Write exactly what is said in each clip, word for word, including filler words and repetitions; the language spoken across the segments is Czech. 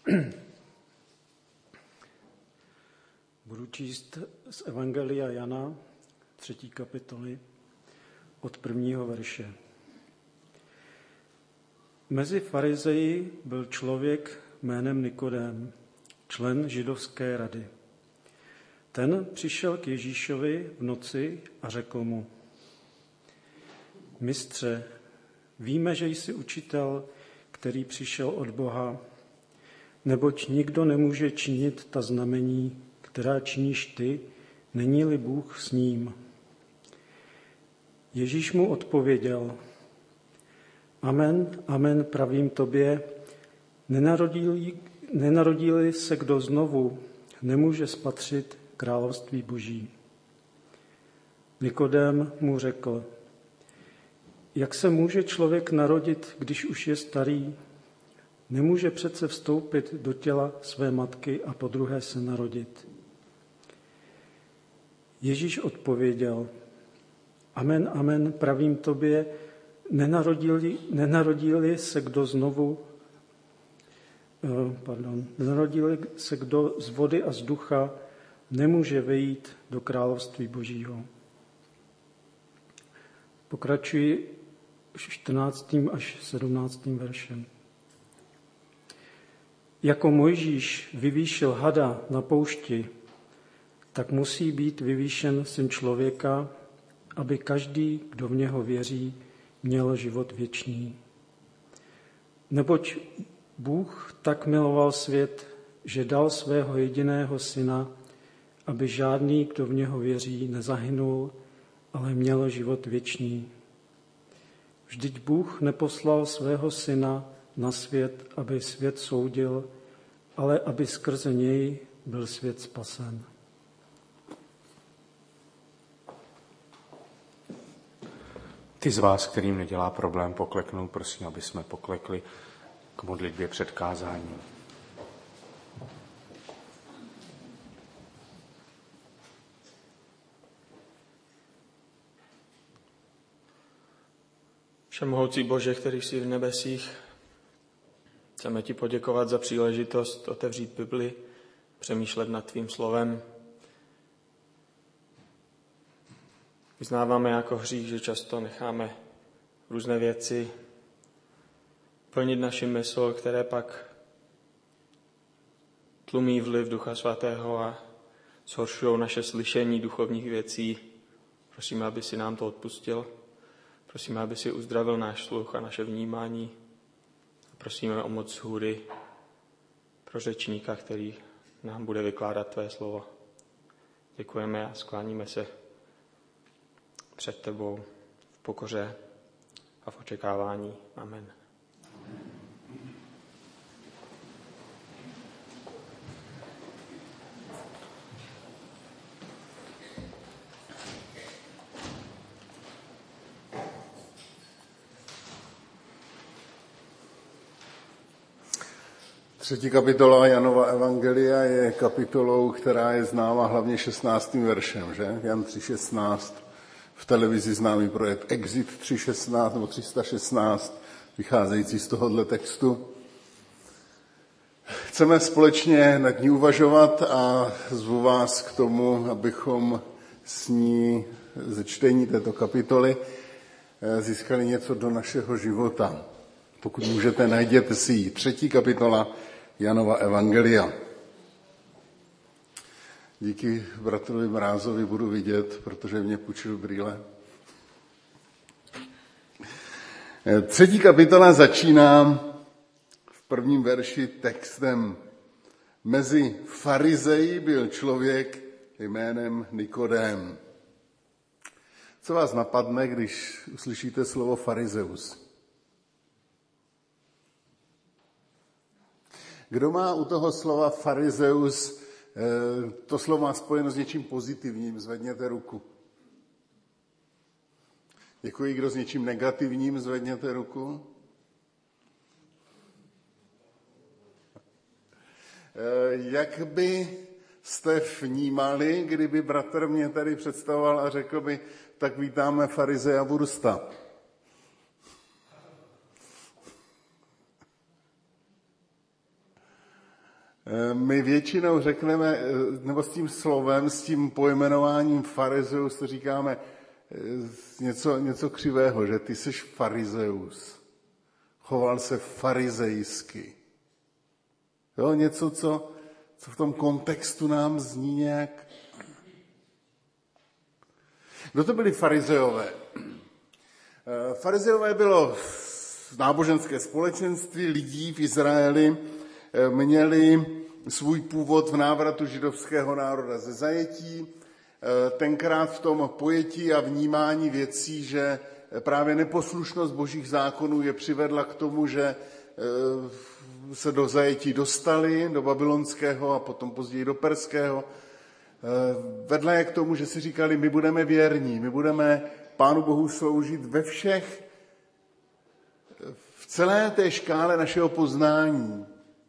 Budu číst z Evangelia Jana, třetí kapitoly, od prvního verše. Mezi farizeji byl člověk jménem Nikodém, člen židovské rady. Ten přišel k Ježíšovi v noci a řekl mu: Mistře, víme, že jsi učitel, který přišel od Boha, neboť nikdo nemůže činit ta znamení, která činíš ty, není-li Bůh s ním. Ježíš mu odpověděl: Amen, amen, pravím tobě, nenarodí-li, nenarodí-li se kdo znovu, nemůže spatřit království Boží. Nikodém mu řekl: Jak se může člověk narodit, když už je starý? Nemůže přece vstoupit do těla své matky a podruhé se narodit. Ježíš odpověděl: Amen, amen, pravím tobě, nenarodí-li, nenarodí-li se kdo znovu, pardon, nenarodí-li se kdo z vody a z ducha, nemůže vejít do království Božího. Pokračuji čtrnáctým až sedmnáctým veršem. Jako Mojžíš vyvýšil hada na poušti, tak musí být vyvýšen Syn člověka, aby každý, kdo v něho věří, měl život věčný. Neboť Bůh tak miloval svět, že dal svého jediného syna, aby žádný, kdo v něho věří, nezahynul, ale měl život věčný. Vždyť Bůh neposlal svého syna na svět, aby svět soudil, ale aby skrze něj byl svět spasen. Ty z vás, kterým nedělá problém pokleknout, prosím, aby jsme poklekli k modlitbě před kázáním. Všemohoucí Bože, který jsi v nebesích, chceme ti poděkovat za příležitost otevřít Bibli, přemýšlet nad tvým slovem. Vyznáváme jako hřích, že často necháme různé věci plnit naši mysl, které pak tlumí vliv Ducha Svatého a zhoršují naše slyšení duchovních věcí. Prosíme, aby si nám to odpustil. Prosíme, aby si uzdravil náš sluch a naše vnímání. Prosíme o moc hůry pro řečníka, který nám bude vykládat tvé slovo. Děkujeme a skláníme se před tebou v pokoře a v očekávání. Amen. Třetí kapitola Janova Evangelia je kapitolou, která je známa hlavně šestnáctým veršem, že? Jan tři šestnáct, v televizi známý projekt Exit tři šestnáct nebo tři sta šestnáct, vycházející z tohohle textu. Chceme společně nad ní uvažovat a zvu vás k tomu, abychom s ní ze čtení této kapitoly získali něco do našeho života. Pokud můžete, najděte si ji. Třetí kapitola Janova Evangelia. Díky bratrovi Mrázovi budu vidět, protože mě půjčil brýle. Třetí kapitola začíná v prvním verši textem. Mezi farizeji byl člověk jménem Nikodém. Co vás napadne, když uslyšíte slovo farizeus? Kdo má u toho slova farizeus, to slovo má spojeno s něčím pozitivním, zvedněte ruku. Děkuji, kdo s něčím negativním, zvedněte ruku. Jak by jste vnímali, kdyby bratr mě tady představoval a řekl by, tak vítáme farizeja Bursta. My většinou řekneme, nebo s tím slovem, s tím pojmenováním farizeus, to říkáme něco, něco křivého, že ty jsi farizeus. Choval se farizejsky. Jo, něco, co, co v tom kontextu nám zní nějak. Kdo to byli farizeové? Farizeové bylo náboženské společenství lidí v Izraeli, měli svůj původ v návratu židovského národa ze zajetí, tenkrát v tom pojetí a vnímání věcí, že právě neposlušnost božích zákonů je přivedla k tomu, že se do zajetí dostali, do babylonského a potom později do perského. Vedla je k tomu, že si říkali, my budeme věrní, my budeme Pánu Bohu sloužit ve všech, v celé té škále našeho poznání.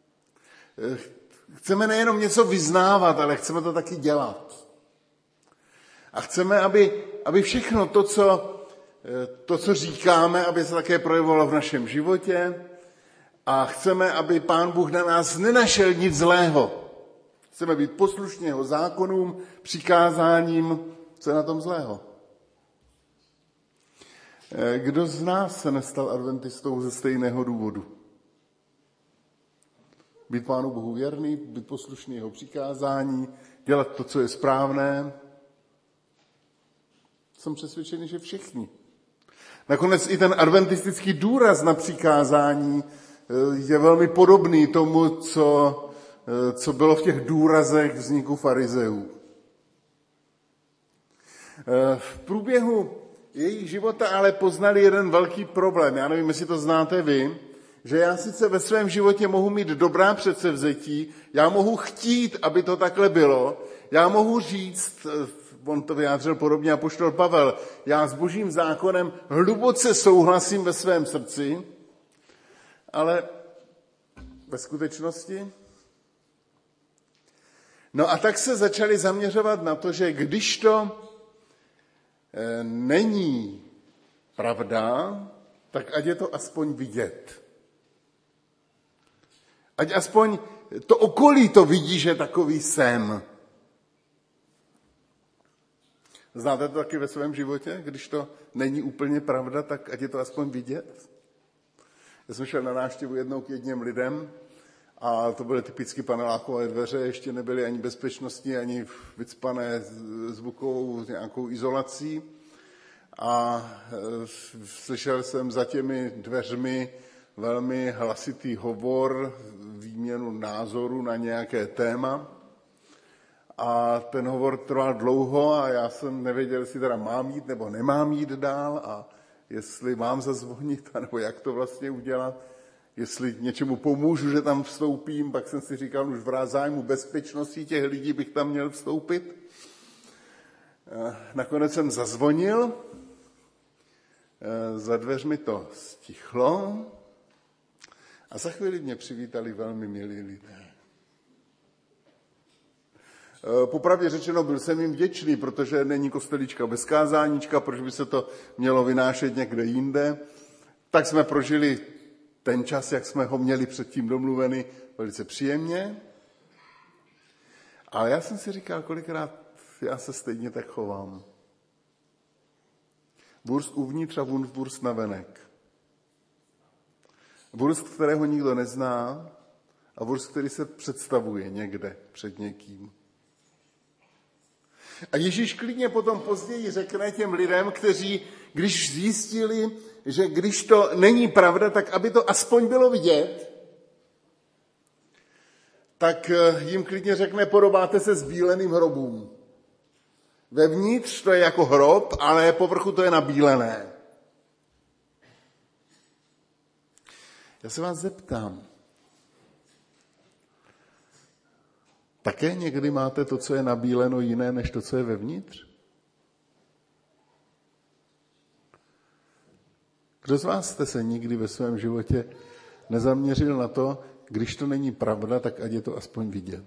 Chceme nejenom něco vyznávat, ale chceme to taky dělat. A chceme, aby, aby všechno to co, to, co říkáme, aby se také projevovalo v našem životě. A chceme, aby Pán Bůh na nás nenašel nic zlého. Chceme být poslušní jeho zákonům, přikázáním, co je na tom zlého. Kdo z nás se nestal adventistou ze stejného důvodu? Být Pánu Bohu věrný, být poslušný jeho přikázání, dělat to, co je správné. Jsem přesvědčený, že všichni. Nakonec i ten adventistický důraz na přikázání je velmi podobný tomu, co, co bylo v těch důrazech vzniku farizeů. V průběhu jejich života ale poznali jeden velký problém. Já nevím, jestli to znáte vy, že já sice ve svém životě mohu mít dobrá předsevzetí, já mohu chtít, aby to takhle bylo, já mohu říct, on to vyjádřil podobně apoštol Pavel, já s božím zákonem hluboce souhlasím ve svém srdci, ale ve skutečnosti. No a tak se začali zaměřovat na to, že když to e, není pravda, tak ať je to aspoň vidět. Ať aspoň to okolí to vidí, že takový jsem. Znáte to taky ve svém životě? Když to není úplně pravda, tak ať je to aspoň vidět. Já jsem šel na návštěvu jednou k jedním lidem a to byly typicky panelákové dveře, ještě nebyly ani bezpečnostní, ani vycpané zvukovou nějakou izolací. A slyšel jsem za těmi dveřmi velmi hlasitý hovor, výměnu názoru na nějaké téma. A ten hovor trval dlouho a já jsem nevěděl, jestli teda mám jít nebo nemám jít dál a jestli mám zazvonit, nebo jak to vlastně udělat, jestli něčemu pomůžu, že tam vstoupím, pak jsem si říkal, už v zájmu bezpečnosti těch lidí bych tam měl vstoupit. Nakonec jsem zazvonil, za dveřmi to stichlo a za chvíli mě přivítali velmi milí lidé. Popravdě řečeno, byl jsem jim vděčný, protože není kostelička bez kázáníčka, proč by se to mělo vynášet někde jinde. Tak jsme prožili ten čas, jak jsme ho měli předtím domluvený, velice příjemně. Ale já jsem si říkal, kolikrát já se stejně tak chovám. Wurst uvnitř a wurst navenek. Wurst, kterého nikdo nezná, a wurst, který se představuje někde před někým. A Ježíš klidně potom později řekne těm lidem, kteří, když zjistili, že když to není pravda, tak aby to aspoň bylo vidět, tak jim klidně řekne, podobáte se zbíleným hrobům. Vevnitř to je jako hrob, ale povrchu to je nabílené. Já se vás zeptám, také někdy máte to, co je nabíleno, jiné, než to, co je vevnitř? Kdo z vás jste se nikdy ve svém životě nezaměřil na to, když to není pravda, tak ať je to aspoň vidět?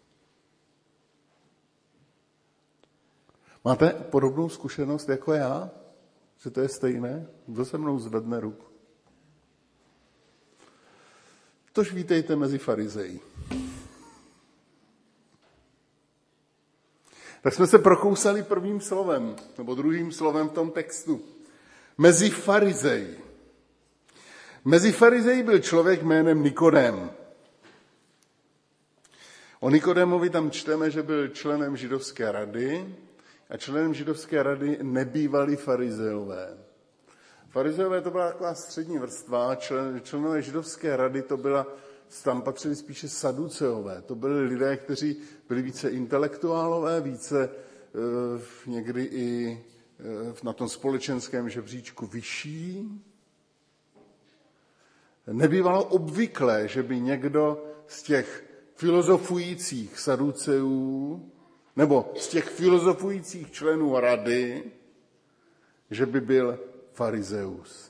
Máte podobnou zkušenost jako já? Že to je stejné? Kdo se mnou zvedne ruku? Tož vítejte mezi farizeji. Tak jsme se prokousali prvním slovem, nebo druhým slovem v tom textu. Mezi farizeji. Mezi farizeji byl člověk jménem Nikodém. O Nikodémovi tam čteme, že byl členem židovské rady a členem židovské rady nebývali farizeové. Farizeové to byla taková střední vrstva, člen, členové židovské rady to byla, tam patřili spíše saduceové. To byli lidé, kteří byli více intelektuálové, více eh, někdy i eh, na tom společenském žebříčku vyšší. Nebývalo obvyklé, že by někdo z těch filozofujících saduceů nebo z těch filozofujících členů rady, že by byl farizeus.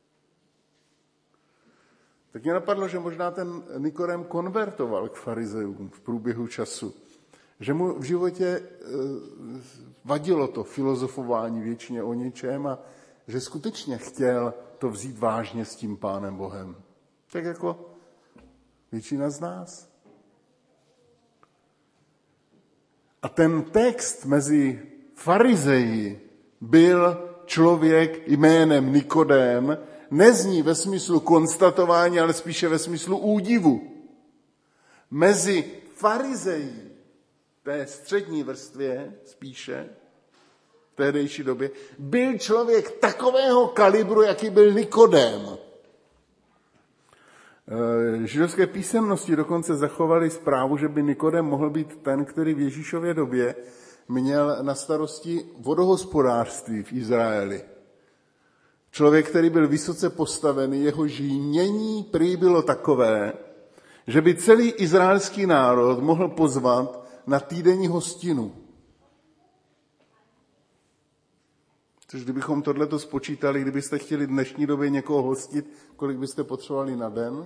Tak mě napadlo, že možná ten Nikodém konvertoval k farizeům v průběhu času. Že mu v životě vadilo to filozofování věčně o něčem a že skutečně chtěl to vzít vážně s tím Pánem Bohem. Tak jako většina z nás. A ten text mezi farizeji byl člověk jménem Nikodém, nezní ve smyslu konstatování, ale spíše ve smyslu údivu. Mezi farizeji, té střední vrstvě spíše, v tehdejší době, byl člověk takového kalibru, jaký byl Nikodém. Židovské písemnosti dokonce zachovaly zprávu, že by Nikodém mohl být ten, který v Ježíšově době měl na starosti vodohospodářství v Izraeli. Člověk, který byl vysoce postavený, jeho žínění prý bylo takové, že by celý izraelský národ mohl pozvat na týdenní hostinu. Což kdybychom tohleto spočítali, kdybyste chtěli v dnešní době někoho hostit, kolik byste potřebovali na den?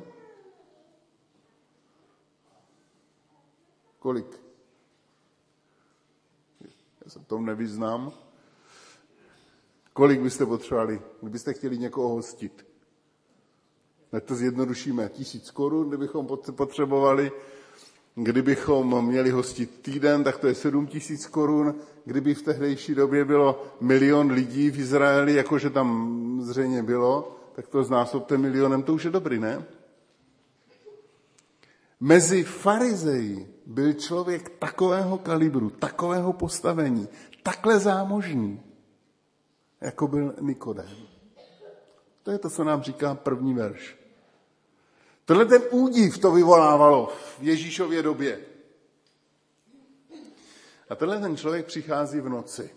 Kolik? Já se v tom nevyznám. Kolik byste potřebovali, kdybyste chtěli někoho hostit? Tak to zjednodušíme. Tisíc korun, kdybychom potřebovali. Kdybychom měli hostit týden, tak to je sedm tisíc korun. Kdyby v tehdejší době bylo milion lidí v Izraeli, jakože tam zřejmě bylo, tak to znásobte milionem, to už je dobrý, ne? Mezi farizeji byl člověk takového kalibru, takového postavení, takhle zámožný, jako byl Nikodém. To je to, co nám říká první verš. Tohle ten údiv to vyvolávalo v Ježíšově době. A tenhle ten člověk přichází v noci.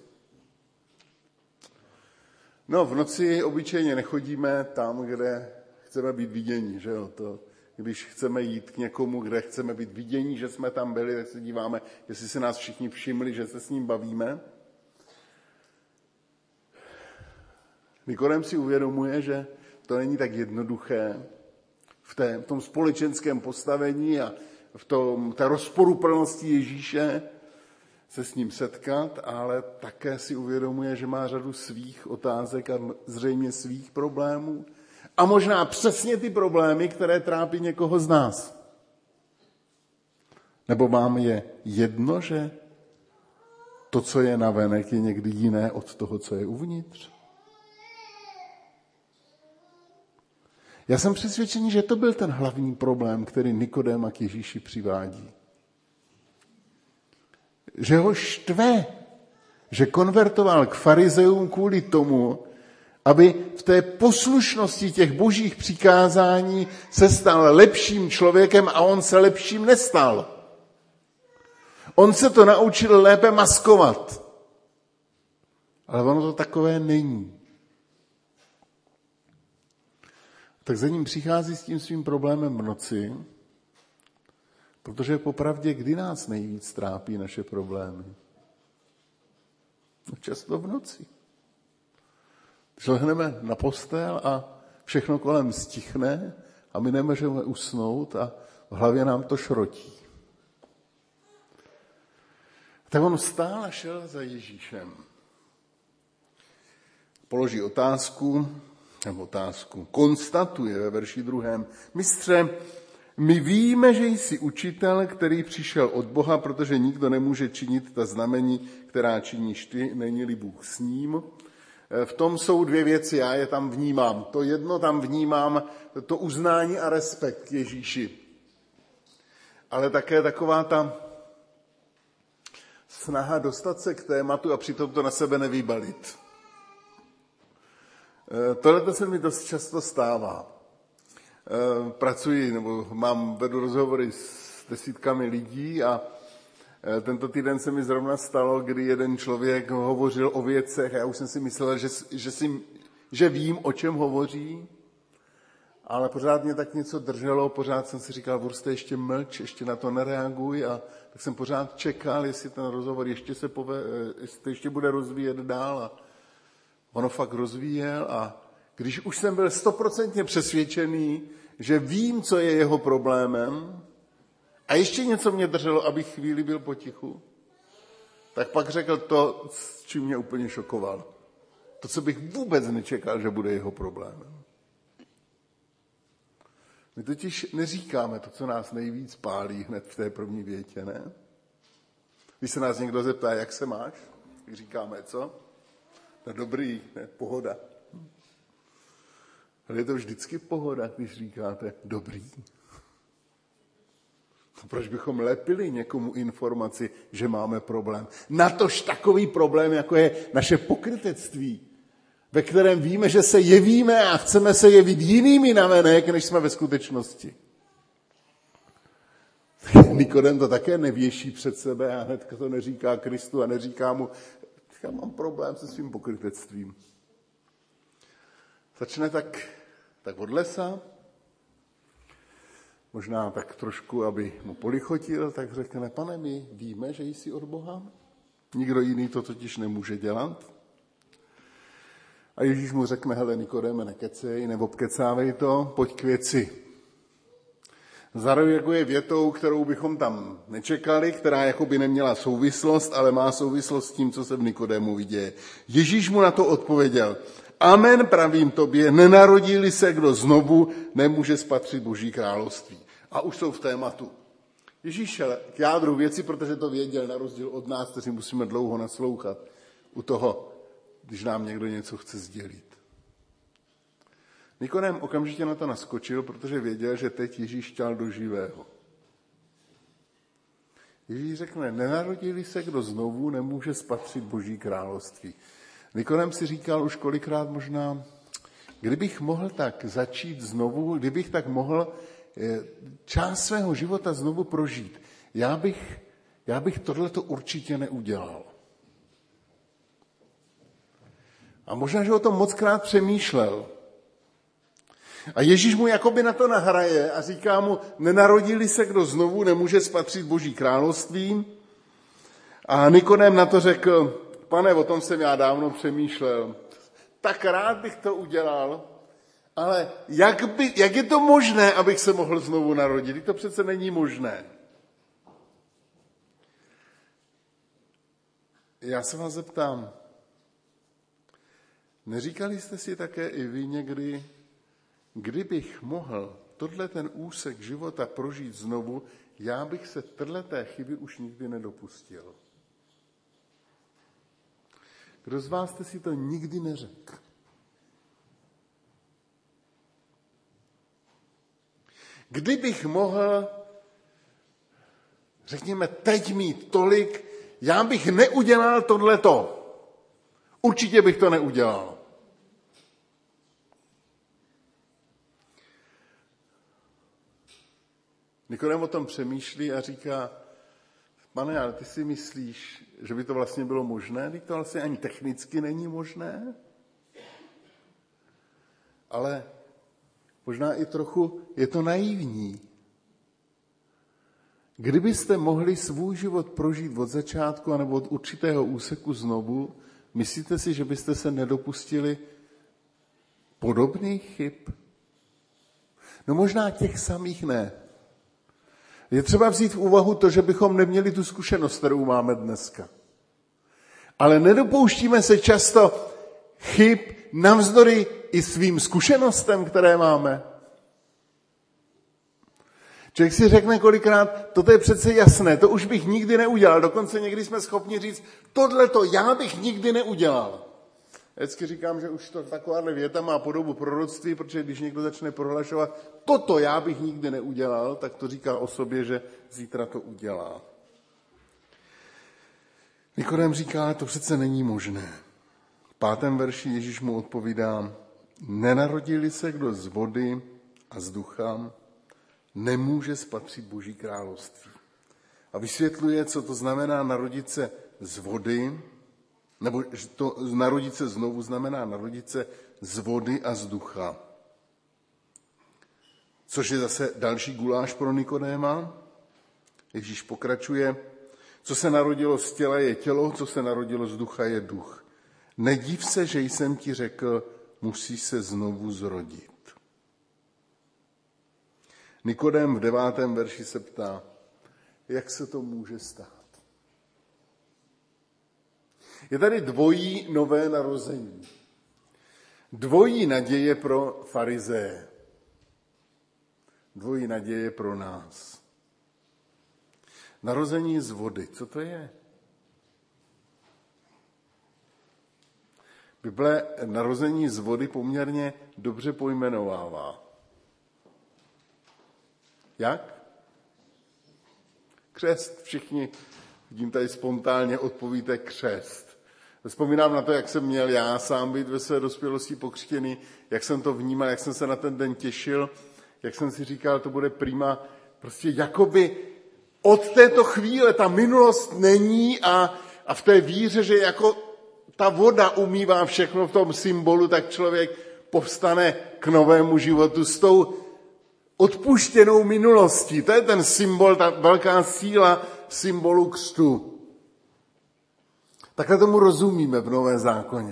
No, v noci obyčejně nechodíme tam, kde chceme být vidění, že jo? To, když chceme jít k někomu, kde chceme být vidění, že jsme tam byli, tak se díváme, jestli se nás všichni všimli, že se s ním bavíme. Nikodém si uvědomuje, že to není tak jednoduché v, té, v tom společenském postavení a v tom, té rozporuplnosti Ježíše se s ním setkat, ale také si uvědomuje, že má řadu svých otázek a zřejmě svých problémů. A možná přesně ty problémy, které trápí někoho z nás. Nebo vám je jedno, že to, co je navenek, je někdy jiné od toho, co je uvnitř? Já jsem přesvědčený, že to byl ten hlavní problém, který Nikodéma k Ježíši přivádí. Že ho štve, že konvertoval k farizeům kvůli tomu, aby v té poslušnosti těch božích přikázání se stal lepším člověkem a on se lepším nestal. On se to naučil lépe maskovat. Ale ono to takové není. Tak za ním přichází s tím svým problémem v noci, protože popravdě, kdy nás nejvíc trápí naše problémy? Často v noci. Lehneme na postel a všechno kolem stichne a my nemůžeme usnout a v hlavě nám to šrotí. Tak on vstál a šel za Ježíšem. Položí otázku, nebo otázku, konstatuje ve verši druhém. Mistře, My víme, že jsi učitel, který přišel od Boha, protože nikdo nemůže činit ta znamení, která činíš ty, není-li Bůh s ním. V tom jsou dvě věci, já je tam vnímám. To jedno tam vnímám, to uznání a respekt k Ježíši. Ale také taková ta snaha dostat se k tématu a přitom to na sebe nevybalit. Tohle se mi dost často stává. Pracuji, nebo mám, vedu rozhovory s desítkami lidí a tento týden se mi zrovna stalo, kdy jeden člověk hovořil o věcech a já už jsem si myslel, že, že, si, že vím, o čem hovoří, ale pořád mě tak něco drželo, pořád jsem si říkal, Wurste, ještě mlč, ještě na to nereaguj a tak jsem pořád čekal, jestli ten rozhovor ještě se pove, jestli to ještě bude rozvíjet dál a ono fakt rozvíjel a když už jsem byl stoprocentně přesvědčený, že vím, co je jeho problémem a ještě něco mě drželo, abych chvíli byl potichu, tak pak řekl to, s čím mě úplně šokoval. To, co bych vůbec nečekal, že bude jeho problémem. My totiž neříkáme to, co nás nejvíc pálí hned v té první větě, ne? Když se nás někdo zeptá, jak se máš, tak říkáme, co? No dobrý, ne, pohoda. Ale je to vždycky pohoda, když říkáte dobrý. Proč bychom lepili někomu informaci, že máme problém? Natož takový problém, jako je naše pokrytectví, ve kterém víme, že se jevíme a chceme se jevit jinými navenek, než jsme ve skutečnosti. Nikodem to také nevěší před sebe a hnedka to neříká Kristu a neříká mu, já mám problém se svým pokrytectvím. Začne tak, tak od lesa, možná tak trošku, aby mu polichotil, tak řekne, pane, my víme, že jsi od Boha. Nikdo jiný to totiž nemůže dělat. A Ježíš mu řekne, hele, Nikodéme, nekecej, nebo kecávej to, pojď k věci. Zareaguje větou, kterou bychom tam nečekali, která jakoby neměla souvislost, ale má souvislost s tím, co se v Nikodému viděje. Ježíš mu na to odpověděl, amen, pravím tobě, nenarodí-li se kdo znovu, nemůže spatřit Boží království. A už jsou v tématu. Ježíš šel k jádru věci, protože to věděl, na rozdíl od nás, kteří musíme dlouho naslouchat u toho, když nám někdo něco chce sdělit. Nikodém okamžitě na to naskočil, protože věděl, že teď Ježíš šťal do živého. Ježíš řekne, nenarodí-li se kdo znovu, nemůže spatřit Boží království. Nikodém si říkal už kolikrát možná, kdybych mohl tak začít znovu, kdybych tak mohl část svého života znovu prožít, já bych, já bych tohleto určitě neudělal. A možná, že o tom mockrát přemýšlel. A Ježíš mu jakoby na to nahraje a říká mu, nenarodí-li se kdo znovu, nemůže spatřit Boží království. A Nikodém na to řekl, pane, o tom jsem já dávno přemýšlel. Tak rád bych to udělal, ale jak, by, jak je to možné, abych se mohl znovu narodit? To přece není možné. Já se vás zeptám, neříkali jste si také i vy někdy, kdybych mohl tohle ten úsek života prožít znovu, já bych se téhleté chyby už nikdy nedopustil. Kdo z vás jste si to nikdy neřekl? Kdybych mohl, řekněme, teď mít tolik, já bych neudělal tohleto. Určitě bych to neudělal. Nikodém o tom přemýšlí a říká, pane, ale ty si myslíš, že by to vlastně bylo možné? Teď to vlastně ani technicky není možné. Ale možná i trochu je to naivní. Kdybyste mohli svůj život prožít od začátku anebo od určitého úseku znovu, myslíte si, že byste se nedopustili podobných chyb? No možná těch samých ne. Je třeba vzít v úvahu to, že bychom neměli tu zkušenost, kterou máme dneska. Ale nedopouštíme se často chyb navzdory i svým zkušenostem, které máme. Člověk si řekne kolikrát, toto je přece jasné, to už bych nikdy neudělal. Dokonce někdy jsme schopni říct, tohleto já bych nikdy neudělal. Já vždycky říkám, že už to takováhle věta má podobu proroctví, protože když někdo začne prohlašovat, toto já bych nikdy neudělal, tak to říká o sobě, že zítra to udělá. Nikodém říká, to přece není možné. V pátém verši Ježíš mu odpovídá, nenarodili se kdo z vody a z ducha, nemůže spatřit Boží království. A vysvětluje, co to znamená narodit se z vody, nebo že to narodit se znovu znamená narodit se z vody a z ducha. Což je zase další guláš pro Nikodéma. Ježíš pokračuje, co se narodilo z těla je tělo, co se narodilo z ducha je duch. Nediv se, že jsem ti řekl, musíš se znovu zrodit. Nikodém v devátém verši se ptá, jak se to může stát. Je tady dvojí nové narození. Dvojí naděje pro farizeje. Dvojí naděje pro nás. Narození z vody. Co to je? Bible narození z vody poměrně dobře pojmenovává. Jak? Křest. Všichni, vidím tady spontánně, odpovíte křest. Vzpomínám na to, jak jsem měl já sám být ve své dospělosti pokřtěný, jak jsem to vnímal, jak jsem se na ten den těšil, jak jsem si říkal, to bude prima. Prostě jakoby od této chvíle ta minulost není a, a v té víře, že jako ta voda umývá všechno v tom symbolu, tak člověk povstane k novému životu s tou odpuštěnou minulostí. To je ten symbol, ta velká síla symbolu křtu. Takhle tomu rozumíme v Novém zákoně.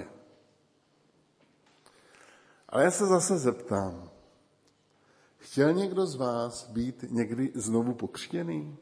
Ale já se zase zeptám, chtěl někdo z vás být někdy znovu pokřtěný?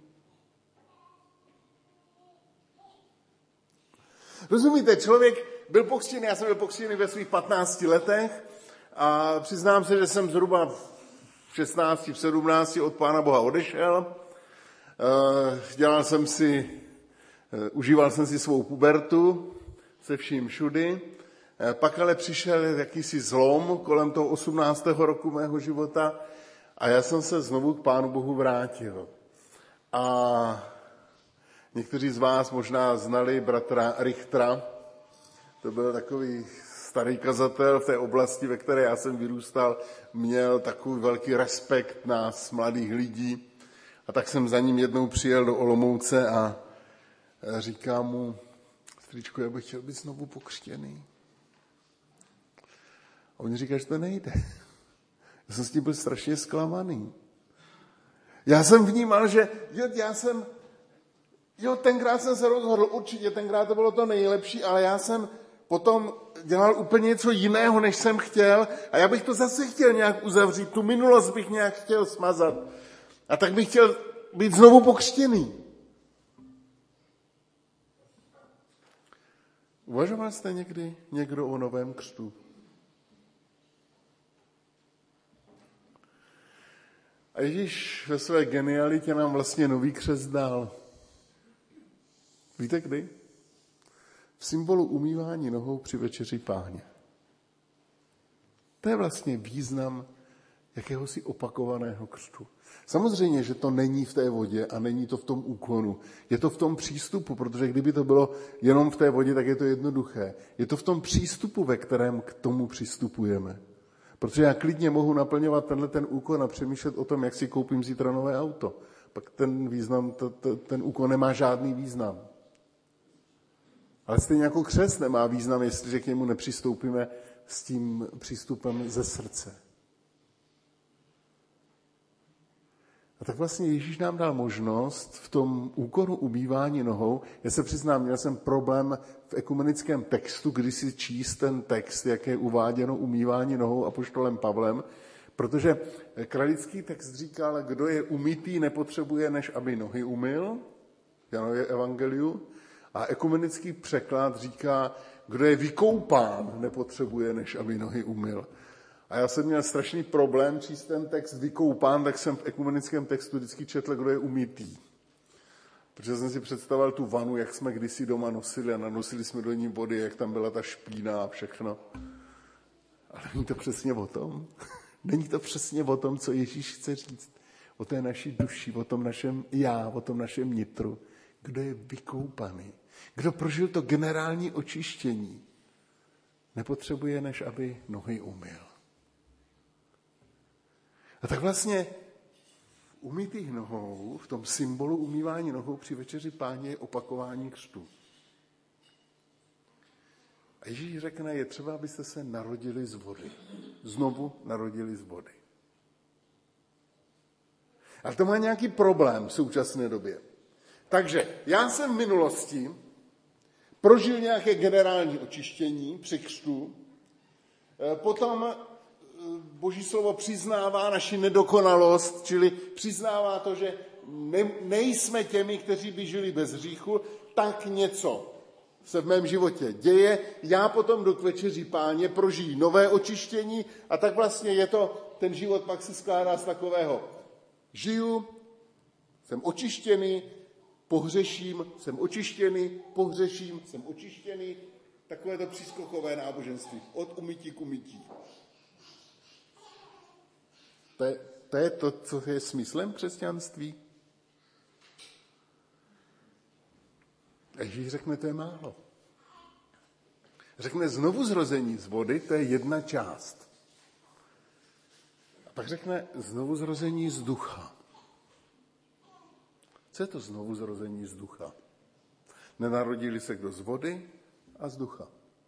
Rozumíte, člověk byl pokřtěný, já jsem byl pokřtěný ve svých patnácti letech a přiznám se, že jsem zhruba v šestnácti, v sedmnácti od Pána Boha odešel. Dělal jsem si, užíval jsem si svou pubertu se vším všudy. Pak ale přišel jakýsi zlom kolem toho osmnáctého roku mého života a já jsem se znovu k Pánu Bohu vrátil. A někteří z vás možná znali bratra Richtera. To byl takový starý kazatel v té oblasti, ve které já jsem vyrůstal, měl takový velký respekt nás, mladých lidí. A tak jsem za ním jednou přijel do Olomouce a říkám mu, strýčku, já bych chtěl být znovu pokřtěný. A on říká, že to nejde. Já jsem s tím byl strašně zklamaný. Já jsem vnímal, že jo, já jsem, jo, tenkrát jsem se rozhodl, určitě tenkrát to bylo to nejlepší, ale já jsem potom dělal úplně něco jiného, než jsem chtěl a já bych to zase chtěl nějak uzavřít, tu minulost bych nějak chtěl smazat. A tak bych chtěl být znovu pokřtěný. Uvažoval jste někdy někdo o novém křtu? A Ježíš ve své genialitě nám vlastně nový křest dal. Víte kdy? V symbolu umývání nohou při večeři Páně. To je vlastně význam jakéhosi opakovaného křtu. Samozřejmě, že to není v té vodě a není to v tom úkonu. Je to v tom přístupu, protože kdyby to bylo jenom v té vodě, tak je to jednoduché. Je to v tom přístupu, ve kterém k tomu přistupujeme. Protože já klidně mohu naplňovat tenhle ten úkon a přemýšlet o tom, jak si koupím zítra nové auto. Pak ten význam, to, to, ten úkon nemá žádný význam. Ale stejně jako křest nemá význam, jestliže k němu nepřistoupíme s tím přístupem ze srdce. A tak vlastně Ježíš nám dal možnost v tom úkonu umývání nohou. Já se přiznám, měl jsem problém v ekumenickém textu, když si číst ten text, jak je uváděno umývání nohou apoštolem Pavlem, protože kralický text říkal, kdo je umytý, nepotřebuje, než aby nohy umyl, Janově evangeliu, a ekumenický překlad říká, kdo je vykoupán, nepotřebuje, než aby nohy umyl. A já jsem měl strašný problém číst ten text vykoupán, tak jsem v ekumenickém textu vždycky četl, kdo je umytý. Protože jsem si představoval tu vanu, jak jsme kdysi doma nosili a nanosili jsme do ní vody, jak tam byla ta špína a všechno. Ale není to přesně o tom. Není to přesně o tom, co Ježíš chce říct. O té naší duši, o tom našem já, o tom našem nitru. Kdo je vykoupaný. Kdo prožil to generální očištění. Nepotřebuje, než aby nohy umyl. A tak vlastně v umytých nohou, v tom symbolu umývání nohou při večeři Páně je opakování křtu. A Ježíš řekne, je třeba, abyste se narodili z vody. Znovu narodili z vody. Ale to má nějaký problém v současné době. Takže já jsem v minulosti prožil nějaké generální očištění při křtu, potom Boží slovo přiznává naši nedokonalost, čili přiznává to, že ne, nejsme těmi, kteří by žili bez hříchu, tak něco se v mém životě děje. Já potom jdu k večeři Páně, prožiji nové očištění a tak vlastně je to, ten život pak se skládá z takového. Žiju, jsem očištěný, pohřeším, jsem očištěný, pohřeším, jsem očištěný. Takové to přískokové náboženství. Od umytí k umytí. To je, to je to, co je smyslem křesťanství. Ježíš řekne, to je málo. Řekne znovu zrození z vody, to je jedna část. A pak řekne znovu zrození z ducha. Co je to znovu zrození z ducha? Nenarodili se kdo z vody a z ducha.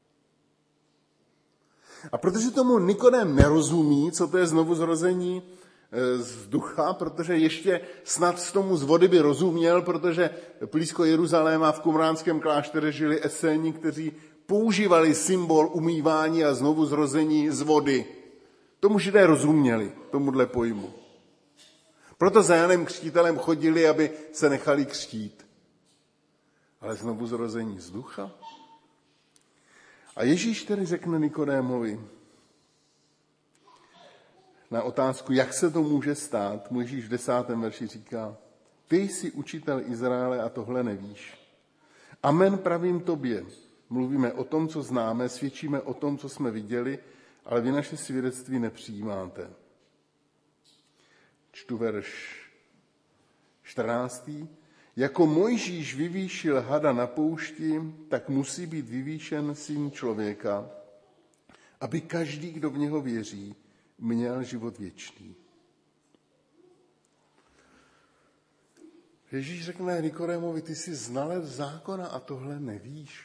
A protože tomu Nikodém nerozumí, co to je znovu zrození z ducha, protože ještě snad z tomu z vody by rozuměl, protože blízko Jeruzaléma v kumránském klášteře žili eséni, kteří používali symbol umývání a znovu zrození z vody. Tomu Židé rozuměli, tomuhle pojmu. Proto za Janem Křtitelem chodili, aby se nechali křtít. Ale znovu zrození z ducha? A Ježíš tedy řekne Nikodémovi na otázku, jak se to může stát, mu Ježíš v desátém verši říká, ty jsi učitel Izraele a tohle nevíš. Amen, pravím tobě. Mluvíme o tom, co známe, svědčíme o tom, co jsme viděli, ale vy naše svědectví nepřijímáte. Čtu verš čtrnáctý. Jako Mojžíš vyvýšil hada na poušti, tak musí být vyvýšen syn člověka, aby každý, kdo v něho věří, měl život věčný. Ježíš řekne Nikodémovi, ty jsi znalec zákona a tohle nevíš.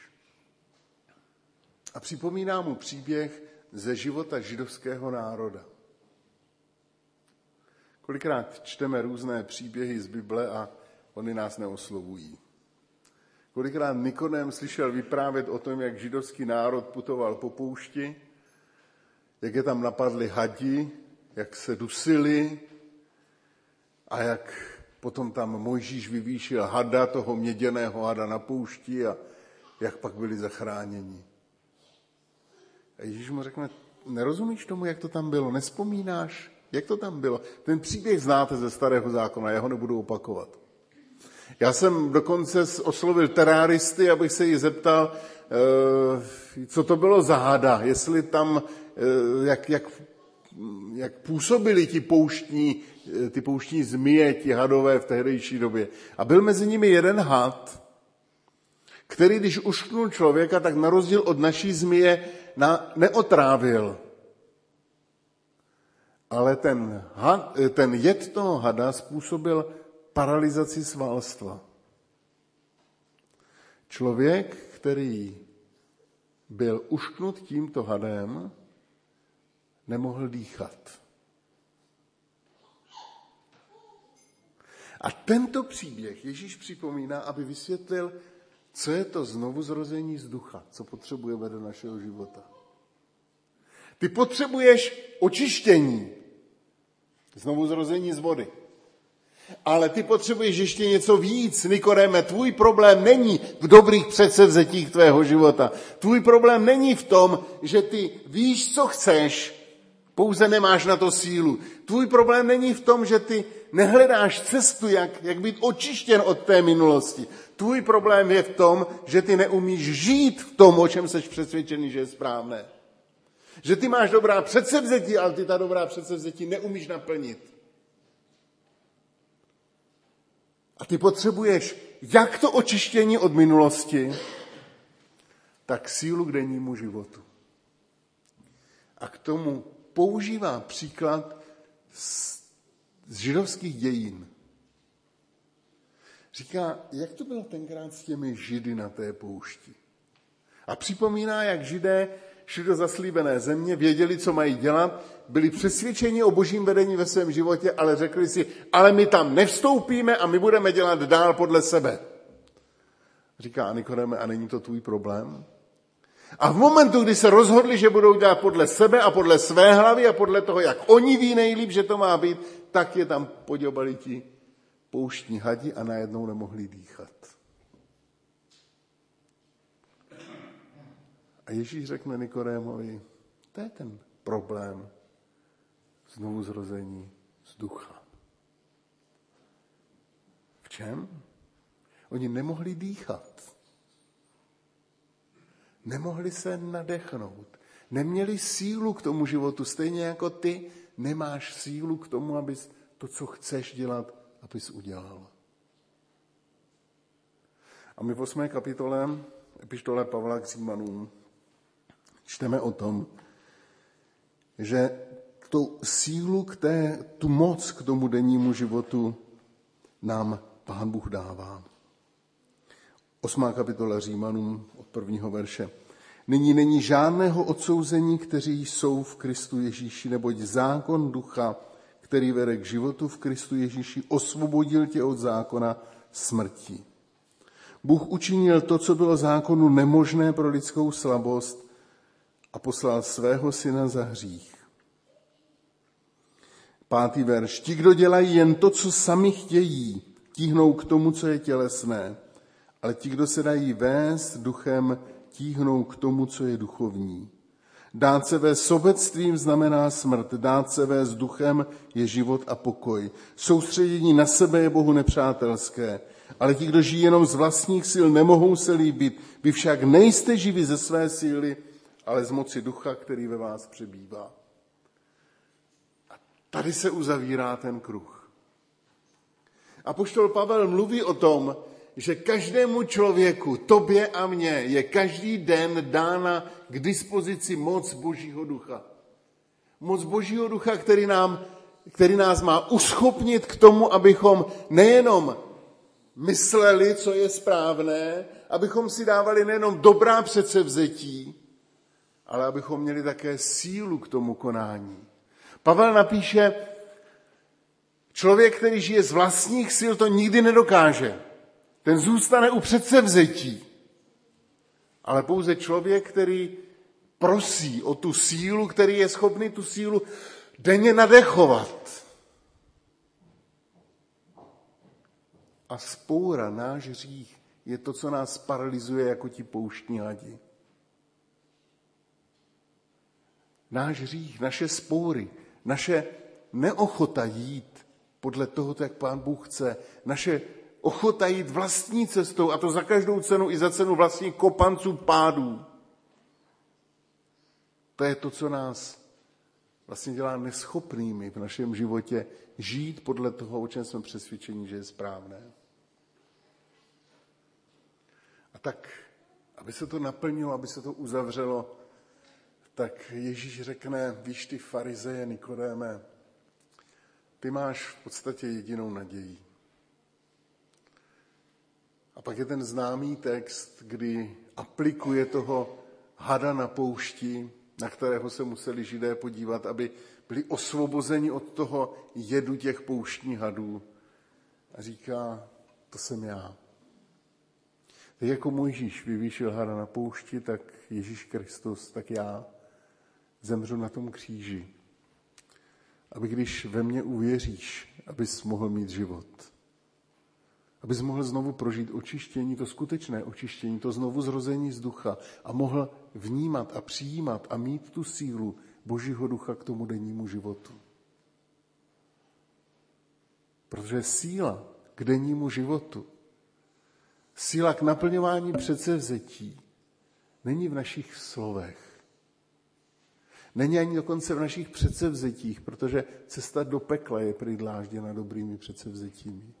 A připomíná mu příběh ze života židovského národa. Kolikrát čteme různé příběhy z Bible a oni nás neoslovují. Kolikrát Nikodém slyšel vyprávět o tom, jak židovský národ putoval po poušti, jak je tam napadli hadi, jak se dusili a jak potom tam Mojžíš vyvýšil hada, toho měděného hada na poušti a jak pak byli zachráněni. A Ježíš mu řekne, nerozumíš tomu, jak to tam bylo, nespomínáš, jak to tam bylo. Ten příběh znáte ze Starého zákona, já ho nebudu opakovat. Já jsem dokonce oslovil teráristy, abych se jí zeptal, co to bylo za hada, jestli tam, jak, jak, jak působili ti pouštní, ty pouštní zmije, ti hadové v tehdejší době. A byl mezi nimi jeden had, který, když ušknul člověka, tak na rozdíl od naší zmije na, neotrávil. Ale ten, had, ten jed toho hada způsobil paralyzaci svalstva. Člověk, který byl ušknut tímto hadem, nemohl dýchat. A tento příběh Ježíš připomíná, aby vysvětlil, co je to znovuzrození z ducha, co potřebujeme do našeho života. Ty potřebuješ očištění, znovuzrození z vody. Ale ty potřebuješ ještě něco víc, Nikodéme. Tvůj problém není v dobrých předsevzetích tvého života. Tvůj problém není v tom, že ty víš, co chceš, Pouze nemáš na to sílu. Tvůj problém není v tom, že ty nehledáš cestu, jak, jak být očištěn od té minulosti. Tvůj problém je v tom, že ty neumíš žít v tom, o čem jsi přesvědčený, že je správné. Že ty máš dobrá předsevzetí, ale ty ta dobrá předsevzetí neumíš naplnit. A ty potřebuješ jak to očištění od minulosti, tak sílu k dennímu životu. A k tomu používá příklad z, z židovských dějin. Říká, jak to bylo tenkrát s těmi Židy na té poušti. A připomíná, jak Židé šli do zaslíbené země, věděli, co mají dělat, byli přesvědčeni o božím vedení ve svém životě, ale řekli si, ale my tam nevstoupíme a my budeme dělat dál podle sebe. Říká Nikodeme, a není to tvůj problém? A v momentu, kdy se rozhodli, že budou dělat podle sebe a podle své hlavy a podle toho, jak oni ví nejlíp, že to má být, tak je tam poděbali ti pouštní hadi a najednou nemohli dýchat. A Ježíš řekne Nikodémovi, to je ten problém znovu zrození z ducha. V čem? Oni nemohli dýchat. Nemohli se nadechnout. Neměli sílu k tomu životu. Stejně jako ty nemáš sílu k tomu, abys to, co chceš dělat, abys udělal. A my v osmé kapitole epištole Pavla k Římanům čteme o tom, že tu sílu, k té, tu moc k tomu dennímu životu nám Pán Bůh dává. Osmá kapitola Římanům od prvního verše. Nyní není žádného odsouzení, kteří jsou v Kristu Ježíši, neboť zákon ducha, který vede k životu v Kristu Ježíši, osvobodil tě od zákona smrti. Bůh učinil to, co bylo zákonu nemožné pro lidskou slabost a poslal svého syna za hřích. Pátý verš. Ti, kdo dělají jen to, co sami chtějí, tíhnou k tomu, co je tělesné, ale ti, kdo se dají vést duchem, tíhnou k tomu, co je duchovní. Dát se vést sobectvím znamená smrt, dát se vést duchem je život a pokoj. Soustředění na sebe je Bohu nepřátelské, ale ti, kdo žijí jenom z vlastních sil, nemohou se líbit. Vy však nejste živi ze své síly, ale z moci ducha, který ve vás přebývá. A tady se uzavírá ten kruh. Apoštol Pavel mluví o tom, že každému člověku, tobě a mně, je každý den dána k dispozici moc Božího ducha. Moc Božího ducha, který, nám, který nás má uschopnit k tomu, abychom nejenom mysleli, co je správné, abychom si dávali nejenom dobrá předsevzetí, ale abychom měli také sílu k tomu konání. Pavel napíše, člověk, který žije z vlastních sil, to nikdy nedokáže. Ten zůstane u předsevzetí. Ale pouze člověk, který prosí o tu sílu, který je schopný tu sílu denně nadechovat. A spoura, náš hřích, je to, co nás paralyzuje jako ti pouštní hadi. Náš hřích, naše spoury, naše neochota jít podle toho, jak Pán Bůh chce, naše ochota jít vlastní cestou, a to za každou cenu i za cenu vlastních kopanců pádů. To je to, co nás vlastně dělá neschopnými v našem životě žít podle toho, o čem jsme přesvědčeni, že je správné. A tak, aby se to naplnilo, aby se to uzavřelo, tak Ježíš řekne, víš ty farizeje, Nikodéme, ty máš v podstatě jedinou naději. A pak je ten známý text, kdy aplikuje toho hada na poušti, na kterého se museli Židé podívat, aby byli osvobozeni od toho jedu těch pouštních hadů. A říká, to jsem já. Tak jako Mojžíš vyvýšil hada na poušti, tak Ježíš Kristus, tak já zemřu na tom kříži. Aby když ve mně uvěříš, abys mohl mít život. Abys mohl znovu prožít očištění, to skutečné očištění, to znovu zrození z ducha a mohl vnímat a přijímat a mít tu sílu Božího ducha k tomu dennímu životu. Protože síla k dennímu životu, síla k naplňování předsevzetí není v našich slovech. Není ani dokonce v našich předsevzetích, protože cesta do pekla je prý dlážděna dobrými předsevzetími.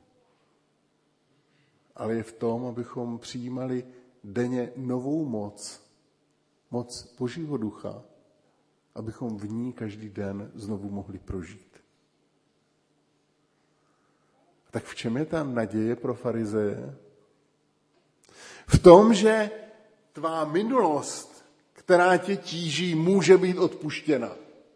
Ale je v tom, abychom přijímali denně novou moc, moc Božího ducha, abychom v ní každý den znovu mohli prožít. Tak v čem je ta naděje pro farizeje? V tom, že tvá minulost, která tě tíží, může být odpuštěna.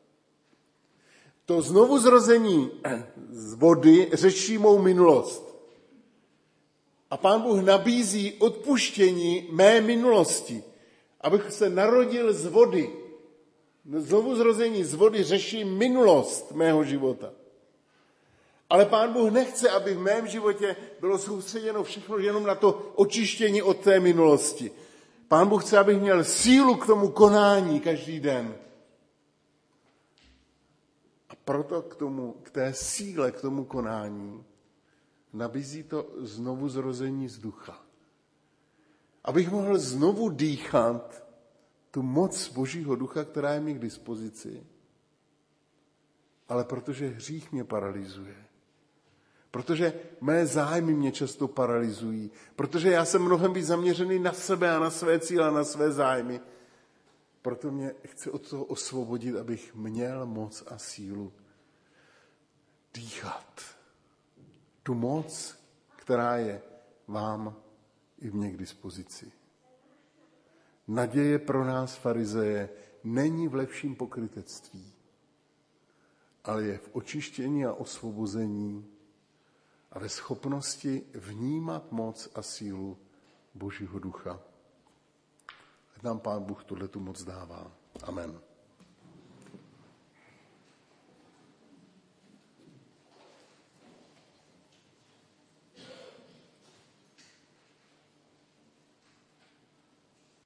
To znovuzrození z vody řeší mou minulost. A Pán Bůh nabízí odpuštění mé minulosti, abych se narodil z vody. Znovuzrození z vody řeší minulost mého života. Ale Pán Bůh nechce, aby v mém životě bylo soustředěno všechno jenom na to očištění od té minulosti. Pán Bůh chce, abych měl sílu k tomu konání každý den. A proto k tomu, k té síle, k tomu konání nabízí to znovuzrození z ducha. Abych mohl znovu dýchat tu moc Božího ducha, která je mi k dispozici, ale protože hřích mě paralyzuje. Protože mé zájmy mě často paralyzují. Protože já jsem mnohem víc zaměřený na sebe a na své cíle, na své zájmy. Proto mě chci od toho osvobodit, abych měl moc a sílu dýchat. Tu moc, která je vám i mně k dispozici. Naděje pro nás, farizeje, není v lepším pokrytectví, ale je v očištění a osvobození a ve schopnosti vnímat moc a sílu Božího ducha. Ať nám Pán Bůh tuhletu moc dává. Amen.